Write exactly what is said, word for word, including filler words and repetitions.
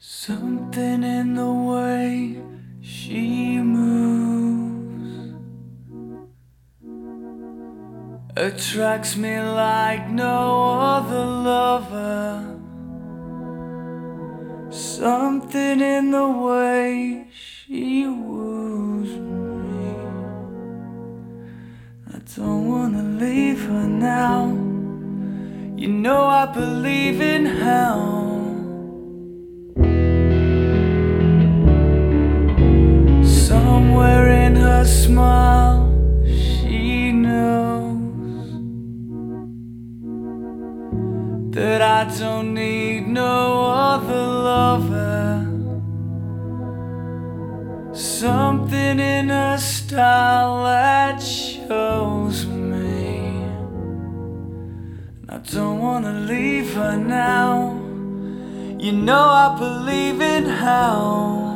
Something in the way she moves attracts me like no other lover. Something in the way she woos me. I don't wanna leave her now. You know I believe in hell. Somewhere in her smile, she knows that I don't need no other lover. Something in her style that shows me I don't wanna leave her now. You know I believe in hell.